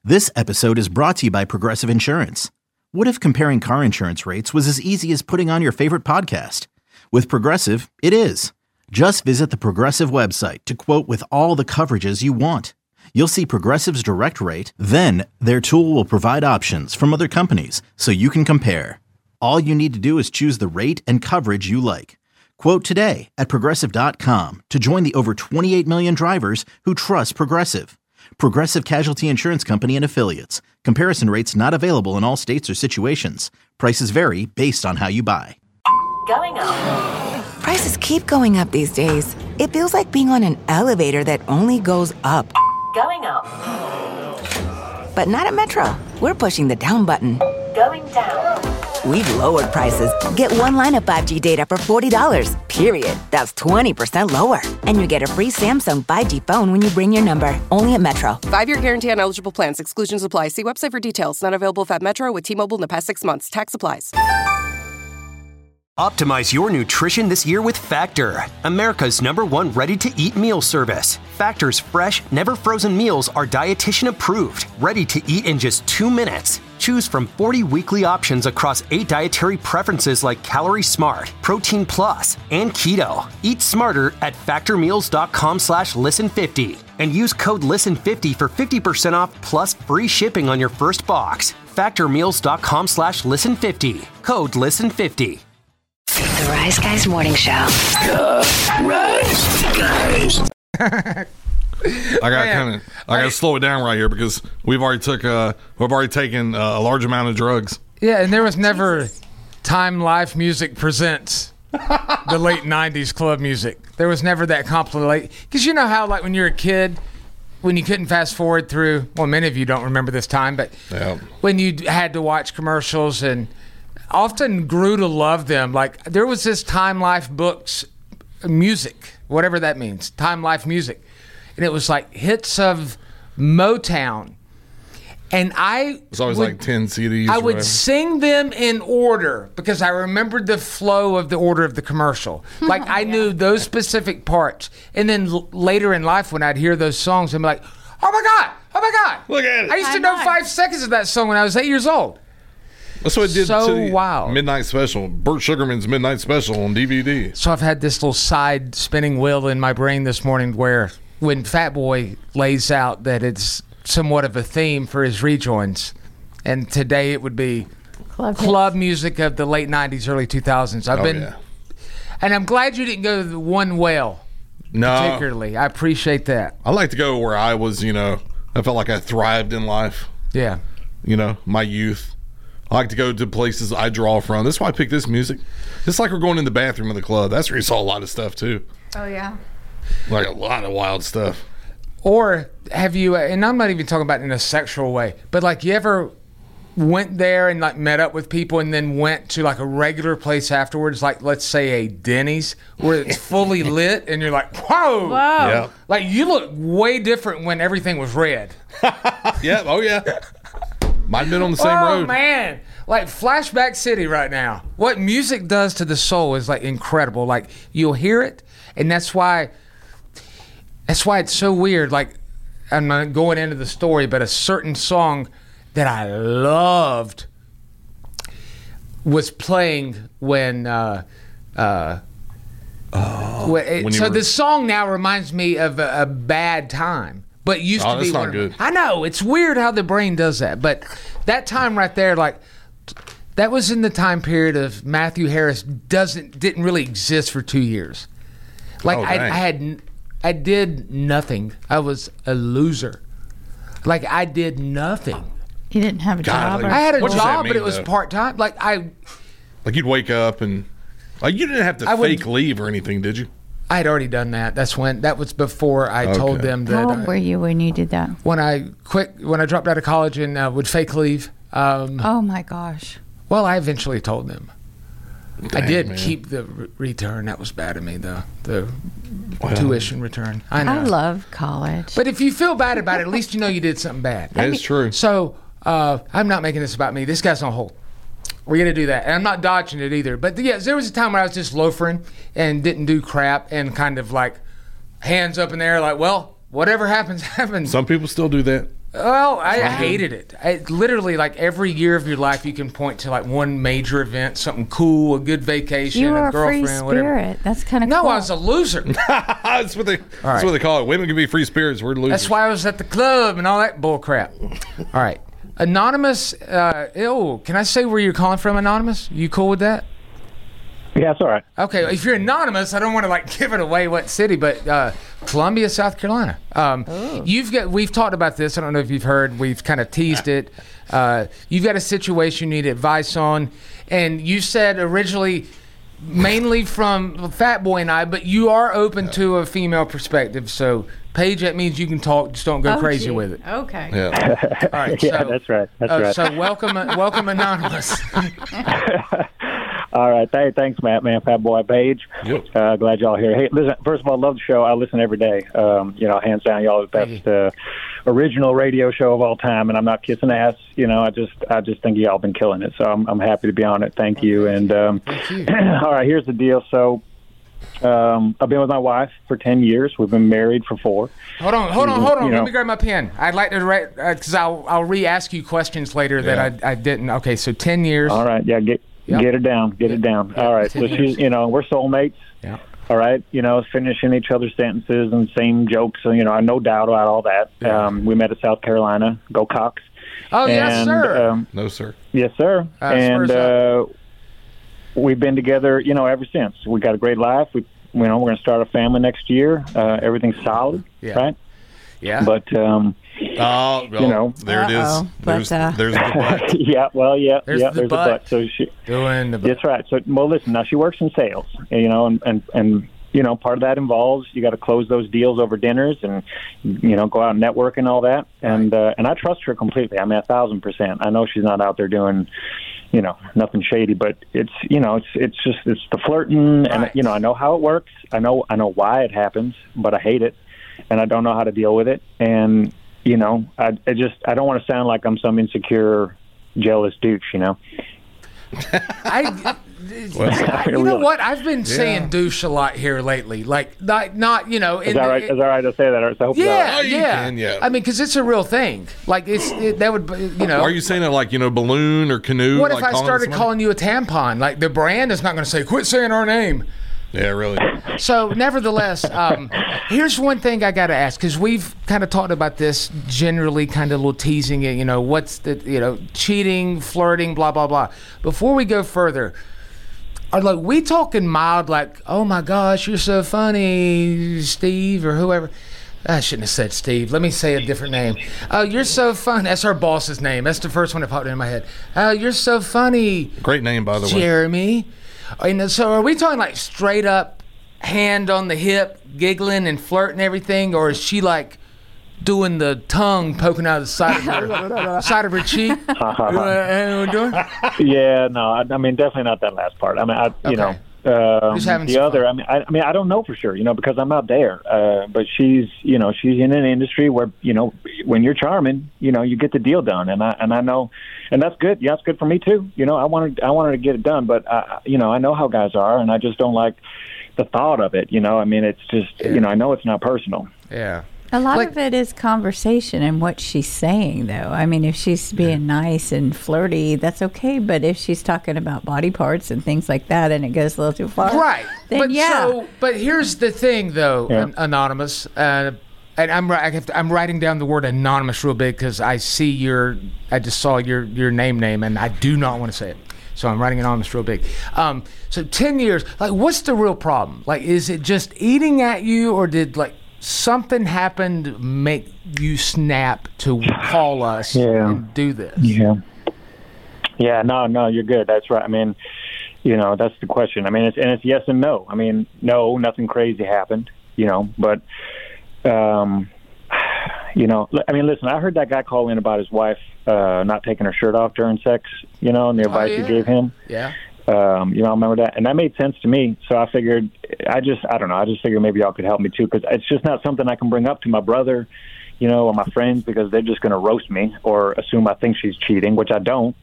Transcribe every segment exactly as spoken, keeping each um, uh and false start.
This episode is brought to you by Progressive Insurance. What if comparing car insurance rates was as easy as putting on your favorite podcast? With Progressive, it is. Just visit the Progressive website to quote with all the coverages you want. You'll see Progressive's direct rate, then their tool will provide options from other companies so you can compare. All you need to do is choose the rate and coverage you like. Quote today at progressive dot com to join the over twenty-eight million drivers who trust Progressive. Progressive Casualty Insurance Company and Affiliates. Comparison rates not available in all states or situations. Prices vary based on how you buy. Going up. Prices keep going up these days. It feels like being on an elevator that only goes up. Going up. But not at Metro. We're pushing the down button. Going down. We've lowered prices. Get one line of five G data for forty dollars, period. That's twenty percent lower. And you get a free Samsung five G phone when you bring your number. Only at Metro. Five-year guarantee on eligible plans. Exclusions apply. See website for details. Not available at Metro with T-Mobile in the past six months. Tax applies. Optimize your nutrition this year with Factor, America's number one ready-to-eat meal service. Factor's fresh, never-frozen meals are dietitian approved, ready to eat in just two minutes. Choose from forty weekly options across eight dietary preferences like Calorie Smart, Protein Plus, and Keto. Eat smarter at factormeals.com slash listen50 and use code listen fifty for fifty percent off plus free shipping on your first box. factormeals.com slash listen50. Code listen fifty. The Rise Guys Morning Show. The Rise Guys. I got kind of I got to slow it down right here because we've already took uh we've already taken uh, a large amount of drugs. Yeah, and there was never Time Life Music presents the late nineties club music. There was never that compilation, because you know how like when you're a kid, when you couldn't fast forward through. Well, many of you don't remember this time, but yeah. when you had to watch commercials and often grew to love them. Like there was this Time Life books music, whatever that means, Time Life music. And it was like hits of Motown. And I It's always would, like ten C Ds. I would right? sing them in order because I remembered the flow of the order of the commercial. Like I yeah. knew those specific parts. And then l- later in life when I'd hear those songs, I'd be like, oh my God, oh my God. Look at it. I used to I know know. five seconds of that song when I was eight years old. That's what it did so to the wild. Midnight Special. Burt Sugarman's Midnight Special on D V D. So I've had this little side spinning wheel in my brain this morning where when Fat Boy lays out that it's somewhat of a theme for his rejoins, and today it would be Club, club music of the late nineties, early two thousands. I've Oh, been, yeah. and I'm glad you didn't go to the one whale No. particularly. I appreciate that. I like to go where I was, you know, I felt like I thrived in life, Yeah. you know, my youth. I like to go to places I draw from. That's why I picked this music. It's like we're going in the bathroom of the club. That's where you saw a lot of stuff, too. Oh, yeah. Like a lot of wild stuff. Or have you, and I'm not even talking about in a sexual way, but like you ever went there and like met up with people and then went to like a regular place afterwards, like let's say a Denny's where it's fully lit and you're like, whoa. Whoa. Yeah. Like you look way different when everything was red. Yeah. Oh, yeah. Might have been on the same oh, road. man. Like Flashback City right now. What music does to the soul is like incredible. Like you'll hear it, and that's why that's why it's so weird. Like I'm not going into the story, but a certain song that I loved was playing when uh uh oh, when it, when you so were- the song now reminds me of a, a bad time. But it used Oh, to be that's not one of- good. I know it's weird how the brain does that, but that time right there, like that was in the time period of Matthew Harris doesn't didn't really exist for two years. Like Oh, I, I dang. had, n- I did nothing. I was a loser. Like I did nothing. You didn't have a God, job? like- or I had a What does that job, but mean, it was though? part time. Like I, Like you'd wake up and like you didn't have to I would- fake leave or anything, did you? I had already done that. That's when that was before I told Okay. them that How I- old were you when you did that? when I quit when I dropped out of college and uh, would fake leave. Um, Oh, my gosh. Well, I eventually told them. I Dang, did man. keep the re- return. That was bad of me, though. The Well, tuition return. I know. I love college. But if you feel bad about it, at least you know you did something bad. That is true. So uh, I'm not making this about me. This guy's on hold. We're going to do that. And I'm not dodging it either. But yeah, there was a time where I was just loafering and didn't do crap and kind of like hands up in the air like, well, whatever happens, happens. Some people still do that. Well, I, I hated it. I, literally, like every year of your life, you can point to like one major event, something cool, a good vacation, You were a a free girlfriend, whatever. spirit. That's kind of No, cool. I was a loser. that's what they. That's right. what they call it. Women can be free spirits. We're losers. That's why I was at the club and all that bull crap. All right, anonymous. Uh, ew, can I say where you're calling from, anonymous? You cool with that? Yeah, it's all right. Okay, if you're anonymous, I don't want to like give it away what city, but uh, Columbia, South Carolina. Um, you've got. We've talked about this. I don't know if you've heard. We've kind of teased it. Uh, you've got a situation you need advice on, and you said originally, mainly from Fat Boy and I, but you are open to a female perspective. So, Paige, that means you can talk. Just don't go Oh, crazy gee. with it. Okay. Yeah. All right. Yeah, so, that's right. That's uh, right. So welcome, welcome, anonymous. All right. Hey, thanks, Matt, man, Fat Boy, Paige. Yep. Uh, glad y'all here. Hey, listen, first of all, love the show. I listen every day. Um, you know, hands down, y'all are the best uh, original radio show of all time, and I'm not kissing ass. You know, I just I just think y'all been killing it, so I'm, I'm happy to be on it. Thank you. And um, Thank you. all right, here's the deal. So um, I've been with my wife for ten years. We've been married for four. Hold on, hold on, hold on. You Let know. me grab my pen. I'd like to write because I'll I'll re-ask you questions later that I I didn't. Okay, so ten years. All right, yeah, get Yep. get it down, get it down. All right, so ten she's, you know, we're soulmates. Yeah. All right, you know, finishing each other's sentences and same jokes. So, you know, no doubt about all that. Yeah. Um, we met at South Carolina. Go Cox. Oh yes, And, sir. Um, No, sir. yes, sir. Uh, and Spurs uh, we've been together, you know, ever since. We got a great life. We, you know, we're going to start a family next year. Uh, everything's solid, Yeah. right? yeah. But um, Oh, well, You know. there it is. Uh-oh. There's, But, uh, there's the butt. yeah, well, yeah, There's yeah. the There's butt. a but. So she. Doing the. That's right. So, well, listen. Now she works in sales, you know, and and and you know, part of that involves you got to close those deals over dinners, and you know, go out and network and all that. And uh, and I trust her completely. I mean, a thousand percent. I know she's not out there doing, you know, nothing shady. But it's you know, it's it's just it's the flirting, and Right. you know, I know how it works. I know I know why it happens, but I hate it, and I don't know how to deal with it. And you know, I, I just I don't want to sound like I'm some insecure, jealous douche. You know. I. I You know really- what? I've been saying douche a lot here lately. Like not not you know. Is that right? Is that right to say that? Or- so I hope Yeah, Oh, you yeah. can, yeah. I mean, because it's a real thing. Like it's it, that would be, you know. Are you saying it like, you know, balloon or canoe? What like if I calling started somebody? calling you a tampon? Like the brand is not going to say, "Quit saying our name." Yeah, really. So, nevertheless, um, here's one thing I got to ask because we've kind of talked about this generally, kind of a little teasing it. You know, what's the you know cheating, flirting, blah blah blah. Before we go further, are like we talking mild? Like, oh my gosh, you're so funny, Steve, or whoever. I shouldn't have said Steve. Let me say a different name. Oh, you're so funny. That's our boss's name. That's the first one that popped in my head. Oh, you're so funny, Great name, by the way. Jeremy. And so are we talking like straight up hand on the hip, giggling and flirting and everything, or is she like doing the tongue poking out of the side of her, side of her cheek? You know what we're doing? Yeah, no, I, I mean definitely not that last part. I mean, I, you Okay. know, um, Just having the some other. fun. I mean, I, I mean, I don't know for sure, you know, because I'm not there. Uh, but she's, you know, she's in an industry where, you know, when you're charming, you know, you get the deal done, and I and I know, and that's good. Yeah, it's good for me too. You know, I wanted I wanted to get it done, but I, you know, I know how guys are, and I just don't like the thought of it. You know, I mean, it's just, you know, I know it's not personal. Yeah. A lot Like- of it is conversation and what she's saying, though. I mean, if she's being nice and flirty, that's okay. But if she's talking about body parts and things like that, and it goes a little too far, Right. Then but yeah. so, but here's the thing, though, Yeah. An- anonymous. Uh, and I'm ri- I have to, I'm writing down the word anonymous real big because I see your I just saw your your name name and I do not want to say it. So I'm writing anonymous real big. Um, so ten years. Like, what's the real problem? Like, is it just eating at you, or did like something happen to make you snap to call us Yeah. and do this? Yeah. Yeah, no, no, you're good. That's right. I mean, you know, that's the question. I mean, it's, and it's yes and no. I mean, no, nothing crazy happened, you know, but, um, you know, li- I mean, listen, I heard that guy call in about his wife uh, not taking her shirt off during sex, you know, and the advice yeah. you gave him. Yeah. Um, you know, I remember that, and that made sense to me. So I figured, I just, I don't know, I just figured maybe y'all could help me too, because it's just not something I can bring up to my brother, you know, or my friends, because they're just going to roast me or assume I think she's cheating, which I don't.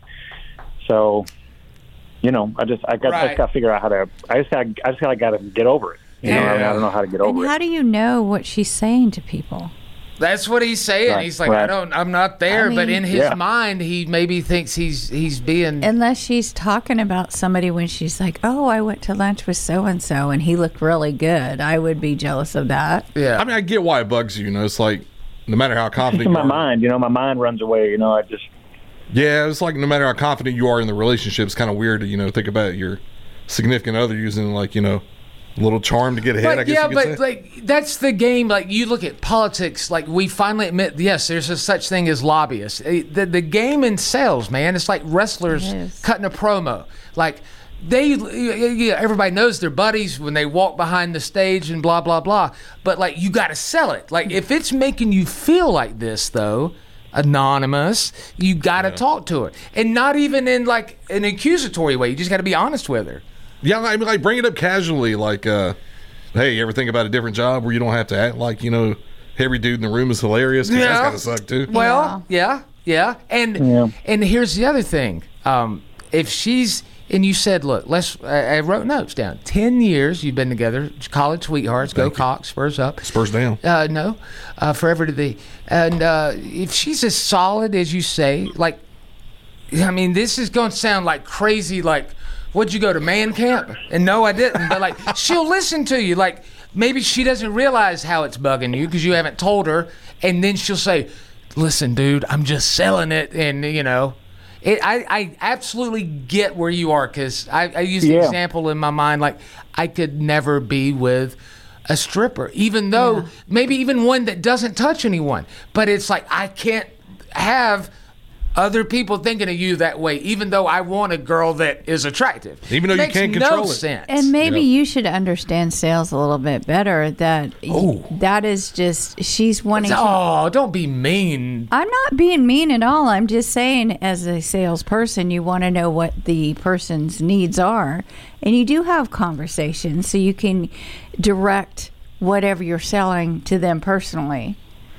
So, you know, I just, I got, I Right. just got to figure out how to, I just got, I just got to get over it. You know, I, mean, I don't know how to get over And it. how do you know what she's saying to people? That's what he's saying. Right, He's like, right. I don't, I'm not there. I mean- but in his Yeah. mind, he maybe thinks he's he's being. Unless she's talking about somebody when she's like, oh, I went to lunch with so-and-so and he looked really good. I would be jealous of that. yeah. I mean, I get why it bugs you. You know, it's like no matter how It's confident in you my are. mind, you know, my mind runs away. You know, I just Yeah, it's like no matter how confident you are in the relationship, it's kind of weird to, you know, think about your significant other using, like, you know, a little charm to get ahead, But I guess yeah, you could but say. like that's the game. Like you look at politics, like we finally admit, yes, there's a such thing as lobbyists. Eh, The the game in sales, man, it's like wrestlers It is. cutting a promo. Like they, yeah, everybody knows they're buddies when they walk behind the stage and blah blah blah. But like you got to sell it. Like if it's making you feel like this, though. Anonymous, you got to talk to her, and not even in like an accusatory way. You just got to be honest with her. Yeah, I mean, like, bring it up casually, like, uh, hey, you ever think about a different job where you don't have to act like, you know, every dude in the room is hilarious? 'Cause Yeah. that's gotta suck, too. Well, yeah, yeah, and Yeah. and here's the other thing. Um, if she's and you said, look, let's. I, I wrote notes down. Ten years you've been together, college sweethearts. Go Cox, Spurs up. Spurs down. Uh, no, uh, forever to thee. And uh, if she's as solid as you say, like, I mean, this is going to sound like crazy. Like, what'd you go to man camp? And no, I didn't. But like, she'll listen to you. Like, maybe she doesn't realize how it's bugging you because you haven't told her. And then she'll say, "Listen, dude, I'm just selling it." And you know, it, I I absolutely get where you are because I, I use the Yeah. example in my mind. Like, I could never be with a stripper, even though maybe even one that doesn't touch anyone. But it's like I can't have other people thinking of you that way, even though I want a girl that is attractive. Even though you Makes can't no control it. sense. And maybe Yeah. you should understand sales a little bit better. That y- that is just she's wanting. to, Oh, don't be mean. I'm not being mean at all. I'm just saying, as a salesperson, you want to know what the person's needs are, and you do have conversations so you can direct whatever you're selling to them personally.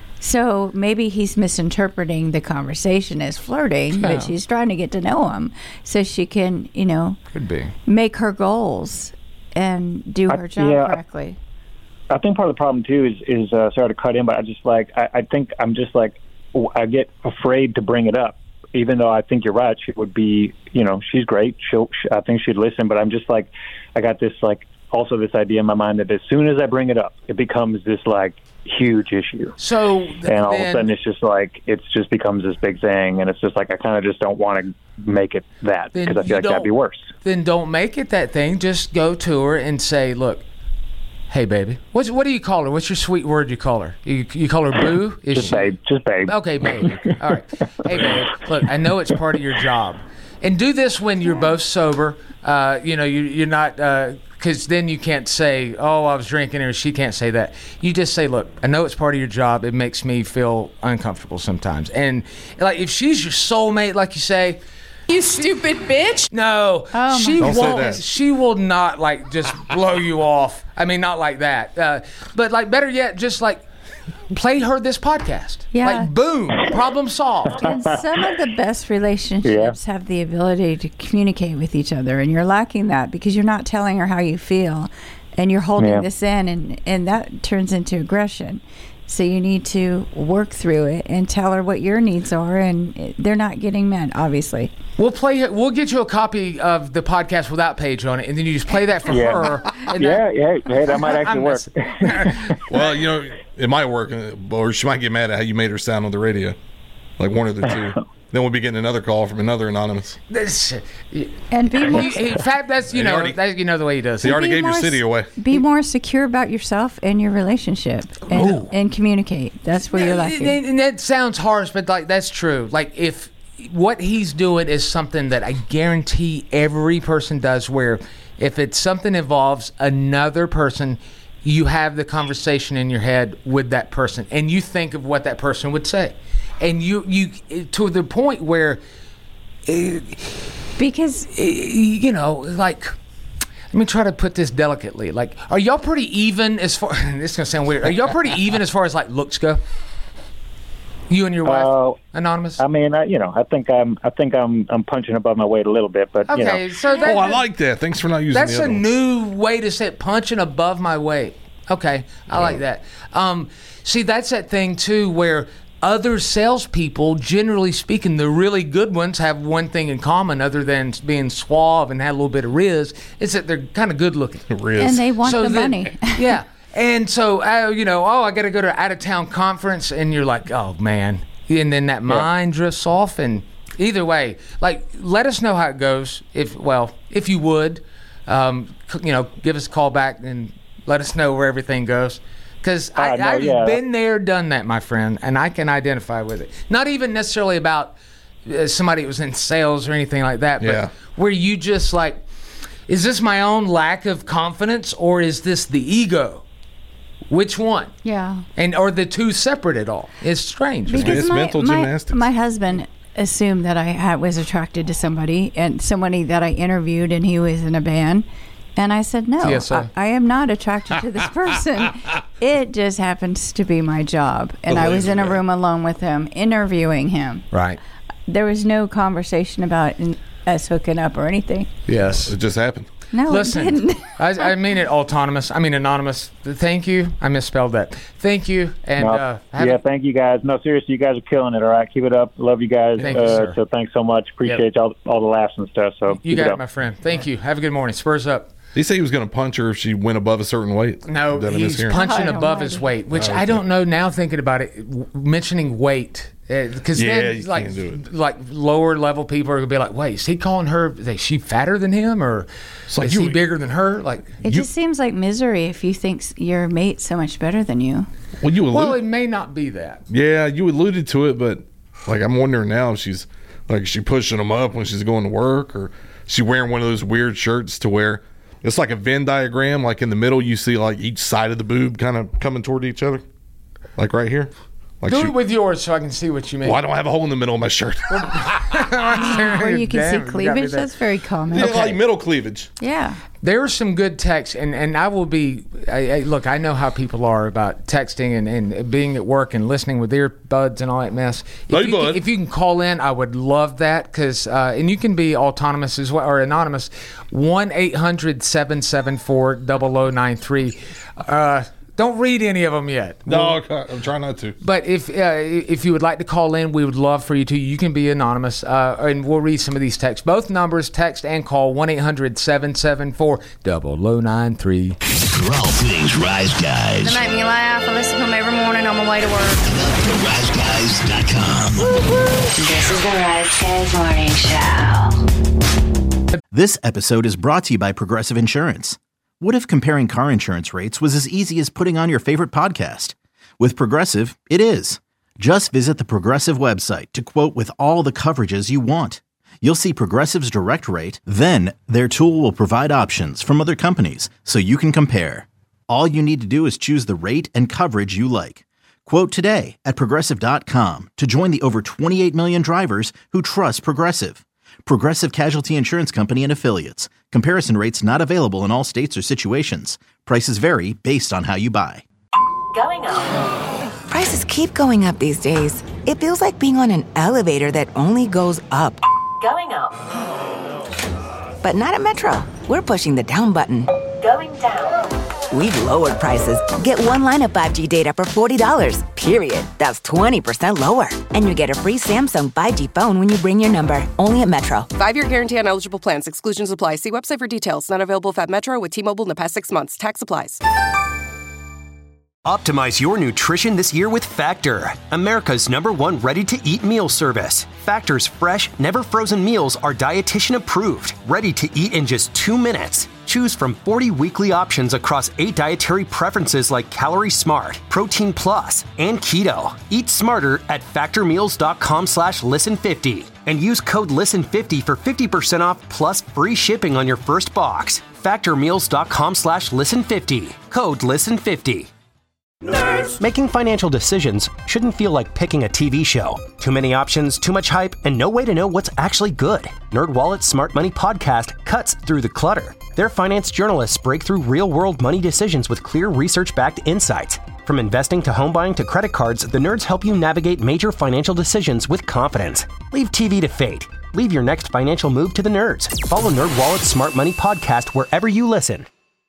So maybe he's misinterpreting the conversation as flirting, Yeah. but she's trying to get to know him so she can, you know, Could be. make her goals and do I- her job yeah, I- correctly. I think part of the problem too is is uh, sorry to cut in, but I just like I, I think I'm just like I get afraid to bring it up, even though I think you're right. She would be, you know, she's great. She'll, she, I think she'd listen, but I'm just like I got this like also this idea in my mind that as soon as I bring it up, it becomes this like huge issue. So And all of a then- sudden, it's just like it's just becomes this big thing, and it's just like I kind of just don't want to make it that Then because I you feel like that'd be don't- worse. Then don't make it that thing. Just go to her and say, "Look, hey, baby, what's what do you call her? What's your sweet word you call her? You, you call her boo? Is Just she? babe, just babe. Okay, babe. All right. Hey, babe. Look, I know it's part of your job, and do this when you're both sober. Uh, you know, you, you're not. Because then you can't say, "Oh, I was drinking," or she can't say that. You just say, "Look, I know it's part of your job. It makes me feel uncomfortable sometimes." And like, if she's your soulmate, like you say, You stupid bitch. no, Oh, she Don't say won't. that. She will not like just blow you off. I mean, not like that. Uh, but like, better yet, just like play her this podcast. Yeah. Like, boom, problem solved. And some of the best relationships have the ability to communicate with each other, and you're lacking that because you're not telling her how you feel, and you're holding Yeah. this in, and, and that turns into aggression. So you need to work through it and tell her what your needs are, and it- they're not getting met, obviously. We'll play it. We'll get you a copy of the podcast without Paige on it, and then you just play that for Yeah. her. And Yeah, that- yeah, hey, that might actually I'm work. messing- Well, you know, it might work, uh, or she might get mad at how you made her sound on the radio. Like one of the two. Then we'll be getting another call from another anonymous. This- And be more, he- he- in fact, that's you He know already- that, you know the way he does. He it. already be gave your more city s- away. Be more secure about yourself and your relationship, and, and communicate. That's where you're lacking. And, and that sounds harsh, but like that's true. Like if what he's doing is something that I guarantee every person does, where if it's something involves another person, you have the conversation in your head with that person, and you think of what that person would say, and you you to the point where, uh, Because uh, you know, like. Let me try to put this delicately. Like, are y'all pretty even as far? This is gonna sound weird. Are y'all pretty even as far as like looks go? You and your wife, Uh, anonymous. I mean, I, you know, I think I'm, I think I'm, I'm punching above my weight a little bit, but you Okay, know, so that, Oh, I like that. Thanks for not using that's the a other one. new way to say it, punching above my weight. Okay, I like that. Um, see, that's that thing too where other salespeople, generally speaking, the really good ones have one thing in common other than being suave and had a little bit of riz, is that they're kind of good looking. Riz. And they want So the then- money. Yeah. And so, uh, you know, oh, I got to go to out of town conference, and you're like, oh man, and then that mind drifts off. And either way, like, let us know how it goes. If well, if you would, um, c- you know, give us a call back and let us know where everything goes. Because Uh, no, I've yeah. been there, done that, my friend, and I can identify with it. Not even necessarily about uh, somebody that was in sales or anything like that, but Yeah. where you just like, is this my own lack of confidence or is this the ego? Which one? Yeah. And are the two separate at all? It's strange. man. It's mental my, gymnastics. My husband assumed that I had, was attracted to somebody, and somebody that I interviewed, and he was in a band. And I said, no, T S A. I, I am not attracted to this person. It just happens to be my job. And I was in a room alone with him, interviewing him. Right. There was no conversation about n- us hooking up or anything. Yes. It just happened. No, Listen, it didn't. I, I mean it autonomous. I mean anonymous. Thank you. I misspelled that. Thank you. And No, uh, have yeah, a- thank you guys. No, seriously, you guys are killing it. All right, keep it up. Love you guys. Thank you, uh, sir. So thanks so much. Appreciate all all the laughs and stuff. So you keep got it it, up. my friend. Thank you. Have a good morning. Spurs up. He said he was going to punch her if she went above a certain weight. No, Did I he's mishear? punching I don't above know. his weight, which Oh, I okay. don't know now thinking about it, w- mentioning weight. Because Yeah, then, you like, can't do it. like lower level people are gonna be like, "Wait, is he calling her? Is she fatter than him, or like is you- he bigger than her?" Like, It just seems like misery if you think s- your mate's so much better than you. Well, you well, alluded, it may not be that. yeah, you alluded to it, but like I'm wondering now if she's like is she pushing him up when she's going to work, or is she wearing one of those weird shirts to where it's like a Venn diagram, like in the middle you see like each side of the boob kind of coming toward each other, like right here. Like Do she, it with yours so I can see what you mean. well, I don't have a hole in the middle of my shirt. Where you can Damn, see you got me cleavage, there. that's very common. Yeah, like middle cleavage. Yeah. There are some good texts, and, and I will be. I, I, look, I know how people are about texting and, and being at work and listening with earbuds and all that mess. If, Hey, you, bud. can, if you can call in, I would love that because, uh, and you can be autonomous as well or anonymous. one eight hundred seven seven four zero zero nine three. Uh, don't read any of them yet. No, okay, I'm trying not to. But if uh, if you would like to call in, we would love for you to. You can be anonymous, uh, and we'll read some of these texts. Both numbers, text and call, one eight hundred seven seven four zero zero nine three. For all things Rise Guys, They make me laugh. I listen to them every morning on my way to work. the rise guys dot com. This is the Rise Guys Morning Show. This episode is brought to you by Progressive Insurance. What if comparing car insurance rates was as easy as putting on your favorite podcast? With Progressive, it is. Just visit the Progressive website to quote with all the coverages you want. You'll see Progressive's direct rate, then their tool will provide options from other companies so you can compare. All you need to do is choose the rate and coverage you like. Quote today at progressive dot com to join the over twenty-eight million drivers who trust Progressive. Progressive Casualty Insurance Company and Affiliates. Comparison rates not available in all states or situations. Prices vary based on how you buy. Going up. Prices keep going up these days. It feels like being on an elevator that only goes up. Going up. But not at Metro. We're pushing the down button. Going down. We've lowered prices. Get one line of five G data for forty dollars, period. That's twenty percent lower. And you get a free Samsung five G phone when you bring your number. Only at Metro. Five-year guarantee on eligible plans. Exclusions apply. See website for details. Not available at Metro with T-Mobile in the past six months. Tax applies. Optimize your nutrition this year with Factor, America's number one ready-to-eat meal service. Factor's fresh, never frozen meals are dietitian approved, ready to eat in just two minutes. Choose from forty weekly options across eight dietary preferences like Calorie Smart, Protein Plus, and Keto. Eat smarter at factormeals.com slash listen50 and use code listen fifty for fifty percent off plus free shipping on your first box. Factormeals.com slash listen50. Code listen fifty. Making financial decisions shouldn't feel like picking a T V show. Too many options, too much hype, and no way to know what's actually good. NerdWallet's Smart Money Podcast cuts through the clutter. Their finance journalists break through real-world money decisions with clear research-backed insights. From investing to home buying to credit cards, the nerds help you navigate major financial decisions with confidence. Leave T V to fate. Leave your next financial move to the nerds. Follow NerdWallet's Smart Money Podcast wherever you listen.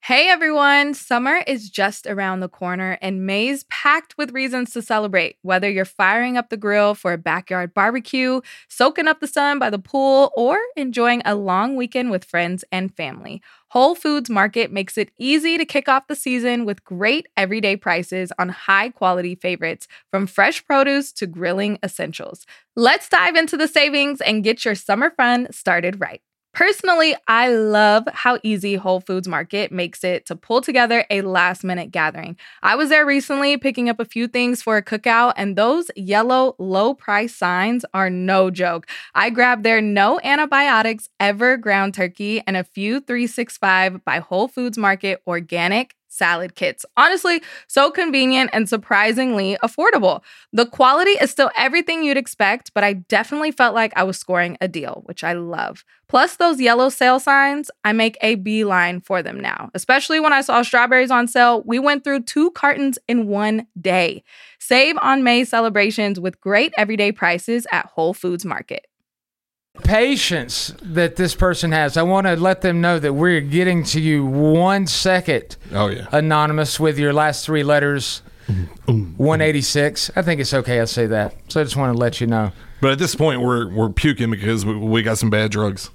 Hey everyone, summer is just around the corner and May's packed with reasons to celebrate. Whether you're firing up the grill for a backyard barbecue, soaking up the sun by the pool, or enjoying a long weekend with friends and family, Whole Foods Market makes it easy to kick off the season with great everyday prices on high-quality favorites, from fresh produce to grilling essentials. Let's dive into the savings and get your summer fun started right. Personally, I love how easy Whole Foods Market makes it to pull together a last-minute gathering. I was there recently picking up a few things for a cookout, and those yellow low-price signs are no joke. I grabbed their no antibiotics ever ground turkey and a few three sixty-five by Whole Foods Market organic salad kits. Honestly, so convenient and surprisingly affordable. The quality is still everything you'd expect, but I definitely felt like I was scoring a deal, which I love. Plus those yellow sale signs, I make a beeline for them now. Especially when I saw strawberries on sale, we went through two cartons in one day. Save on May celebrations with great everyday prices at Whole Foods Market. Patience that this person has. I want to let them know that we're getting to you one second. Oh, yeah. Anonymous with your last three letters, one eighty-six. I think it's okay I say that. So I just want to let you know. But at this point, we're we're puking because we, we got some bad drugs.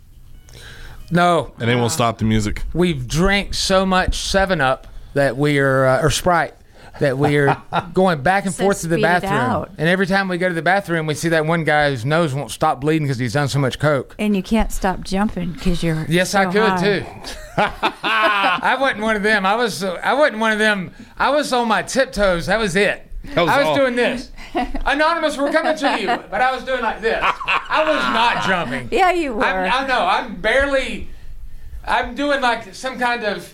No. And they won't stop the music. We've drank so much seven up that we are, uh, or Sprite, that we are going back and So forth to the speed it bathroom. out. And every time we go to the bathroom, we see that one guy whose nose won't stop bleeding because he's done so much coke. And you can't stop jumping because you're Yes, so I could high. too. I wasn't one of them. I was. Uh, I wasn't one of them. I was on my tiptoes. That was it. That was I was all. doing this. Anonymous, we're coming to you, but I was doing like this. I was not jumping. Yeah, you were. I'm, I know. I'm barely. I'm doing like some kind of.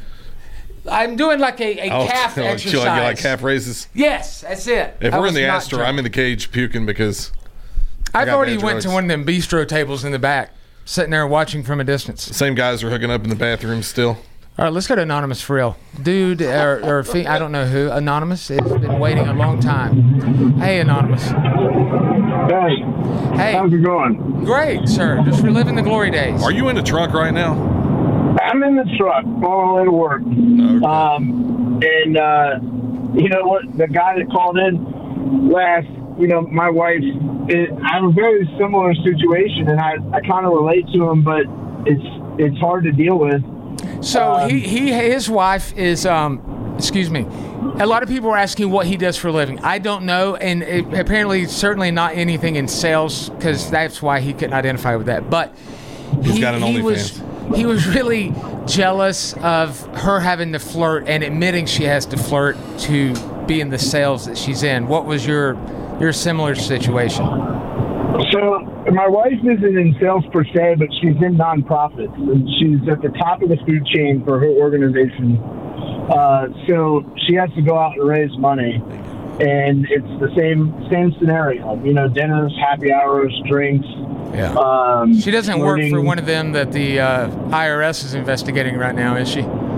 I'm doing like a, a Oh, calf like, exercise. you like, you like calf raises? Yes, that's it. If I we're in was the not Astor, jumping. I'm in the cage puking because I I've got already bad went to drugs. one of them bistro tables in the back, sitting there watching from a distance. Same guys are hooking up in the bathroom still. All right, let's go to Anonymous for real. Dude, or, or fe- I don't know who. Anonymous has been waiting a long time. Hey, Anonymous. Hey. Hey. How's it going? Great, sir. Just reliving the glory days. Are you in the truck right now? I'm in the truck on my way to work. Okay. Um, and, uh, you know what? The guy that called in last, you know, my wife, it, I have a very similar situation, and I, I kind of relate to him, but it's it's hard to deal with. So Um, he, he his wife is um excuse me. A lot of people are asking what he does for a living. I don't know, and it, apparently certainly not anything in sales, because that's why he couldn't identify with that. But He's he, got an he was OnlyFans. he was really jealous of her having to flirt and admitting she has to flirt to be in the sales that she's in. What was your your similar situation? So my wife isn't in sales per se, but she's in nonprofits, and she's at the top of the food chain for her organization. Uh, so she has to go out and raise money, and it's the same same scenario. You know, dinners, happy hours, drinks. Yeah. Um, She doesn't work for flirting. one of them that the uh, I R S is investigating right now, is she?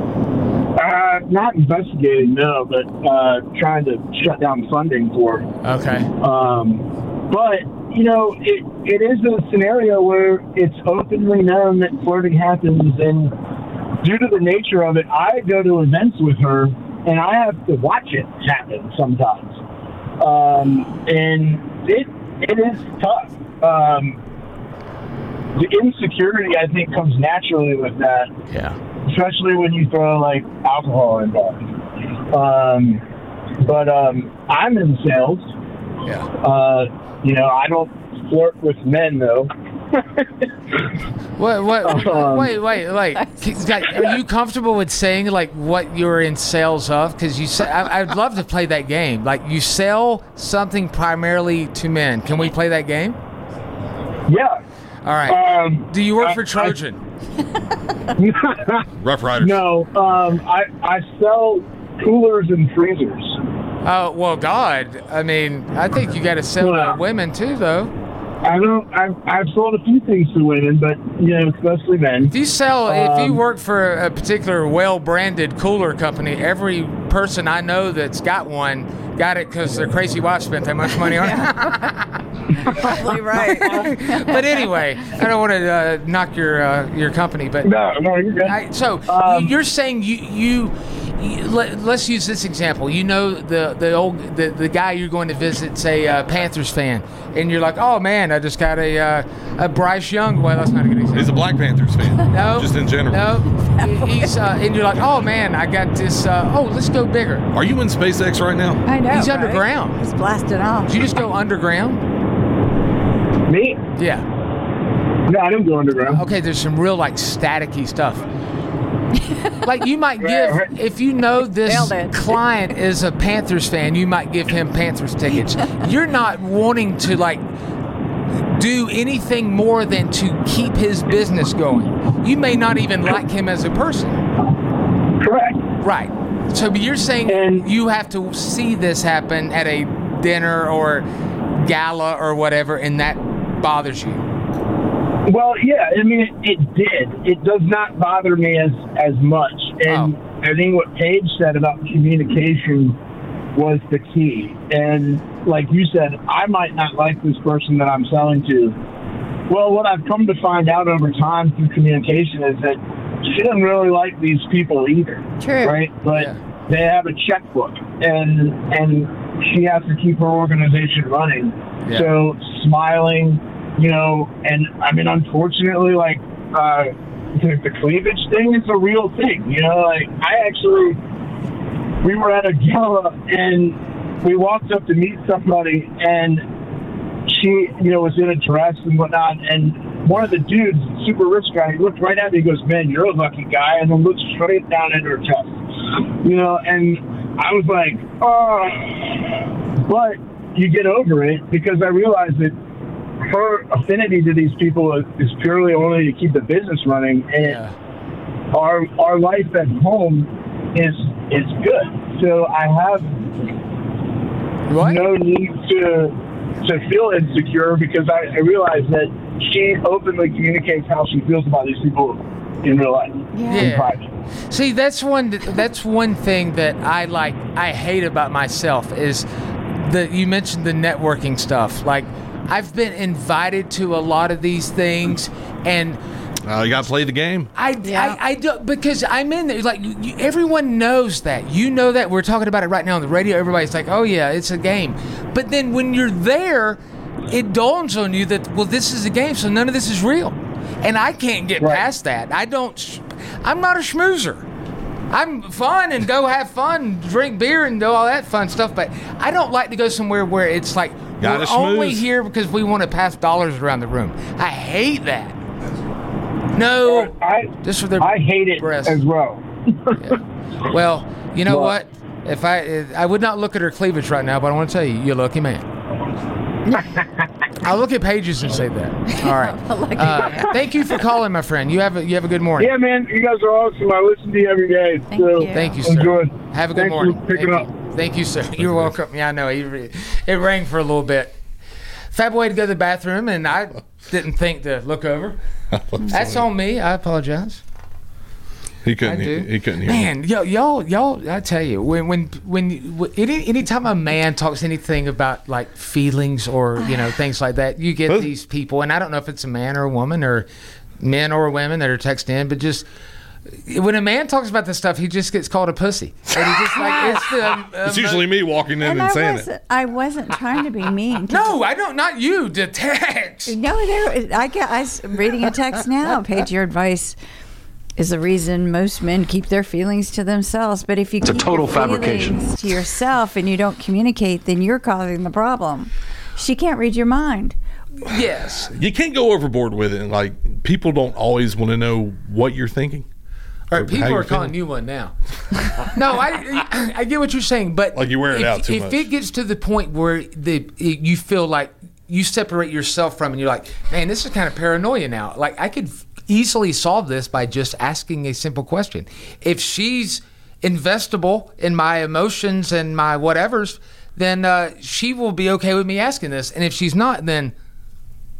Uh, not investigating, no, but uh, trying to shut down funding for. Okay. Um, but you know, it it is a scenario where it's openly known that flirting happens, and due to the nature of it, I go to events with her, and I have to watch it happen sometimes. Um, and it it is tough. Um, the insecurity, I think, comes naturally with that. Yeah. Especially when you throw like alcohol involved. Um, but um, I'm in sales. Yeah. Uh, you know, I don't flirt with men though. What? What? Um, wait, wait, wait. Are you comfortable with saying like what you're in sales of? Because you say I, I'd love to play that game. Like you sell something primarily to men. Can we play that game? Yeah. All right. Um, Do you work I- for Trojan? Rough Riders. No, um, I I sell coolers and freezers. Oh well, God. I mean, I think you got to sell Well- to women too, though. I don't. I've, I've sold a few things to women, but you know, it's mostly men. If you sell, if you Um, work for a particular well-branded cooler company, every person I know that's got one got it because their crazy wife spent that much money on it. Probably right. But anyway, I don't want to uh, knock your uh, your company, but no, no, you're good. I, so Um, you're saying you you. you- Let, let's use this example. You know the the old the, the guy you're going to visit, say a Panthers fan, and you're like, oh man, I just got a uh, a Bryce Young. Well, that's not a good example. He's a Black Panthers fan. No, Just in general. No, he's uh, and you're like, oh man, I got this. Uh, oh, let's go bigger. Are you in SpaceX right now? I know. He's right? underground. He's blasted off. Did you just go underground? Me? Yeah. No, I didn't go underground. Okay, there's some real like staticky stuff. Like you might give, if you know this Nailed it. client is a Panthers fan, you might give him Panthers tickets. You're not wanting to like do anything more than to keep his business going. You may not even like him as a person. Correct. Right. So you're saying And- you have to see this happen at a dinner or gala or whatever, and that bothers you. Well, yeah. I mean, it, it did. It does not bother me as as much. And Oh. I think what Paige said about communication was the key. And like you said, I might not like this person that I'm selling to. Well, what I've come to find out over time through communication is that she doesn't really like these people either. True. Right? But Yeah. they have a checkbook, and and she has to keep her organization running. Yeah. So smiling, you know, and I mean, unfortunately, like uh, the, the cleavage thing is a real thing. You know, like I actually, we were at a gala and we walked up to meet somebody, and she, you know, was in a dress and whatnot, and one of the dudes, super rich guy, he looked right at me. He goes, "Man, you're a lucky guy," and then looked straight down at her chest. You know, and I was like, "Oh," but you get over it because I realized that her affinity to these people is, is purely only to keep the business running, and Yeah. our our life at home is is good. So I have What? no need to to feel insecure because I, I realize that she openly communicates how she feels about these people in real life, in Yeah. private. See, that's one. That's one thing that I like. I hate about myself is that you mentioned the networking stuff. Like, I've been invited to a lot of these things, and Uh, you got to play the game. I, I, I do because I'm in there. Like, you, everyone knows that. You know that. We're talking about it right now on the radio. Everybody's like, "Oh yeah, it's a game." But then when you're there, it dawns on you that, well, this is a game, so none of this is real, and I can't get Right. past that. I don't. sh- I'm not a schmoozer. I'm fun and go have fun, drink beer and do all that fun stuff. But I don't like to go somewhere where it's like Gotta we're only schmooze. here because we want to pass dollars around the room. I hate that. No, I just for their I hate it breasts. as well. Well, you know What? what? If I I would not look at her cleavage right now, but I want to tell you, you're a lucky man. I'll look at pages and say that. All right. Uh, thank you for calling, my friend. You have a you have a good morning. Yeah, man, you guys are awesome. I listen to you every day. Thank so you. Thank you, sir. Enjoy. Have a good Thanks morning. for picking Thank up. you. Thank you, sir. You're welcome. Yeah, I know. It, re- it rang for a little bit. Fab way to go to the bathroom, and I didn't think to look over. That's on me. I apologize. He couldn't. I He, do. he couldn't hear. me. Man, yo, y'all, y'all, I tell you, when, when, when, when any, anytime a man talks anything about like feelings or you know things like that, you get Huh? these people, and I don't know if it's a man or a woman or men or women that are texting in, but just when a man talks about this stuff, he just gets called a pussy. And he just like it's the. Um, It's usually me walking in and, And I saying wasn't, it. I wasn't trying to be mean. No, I don't. Not you. The text. No, there. I get. I was reading a text now. Paige, your advice is the reason most men keep their feelings to themselves. But if you It's a keep total your fabrication. feelings to yourself and you don't communicate, then you're causing the problem. She can't read your mind. Yes. You can't go overboard with it. Like people don't always want to know what you're thinking. All Or right, how people you're are calling feeling. you one now. No, I I get what you're saying, but Like you wear it if, out too if much. it gets to the point where the it, you feel like you separate yourself from, and you're like, man, this is kind of paranoia now. Like I could easily solve this by just asking a simple question. If she's investable in my emotions and my whatevers, then uh, she will be okay with me asking this. And if she's not, then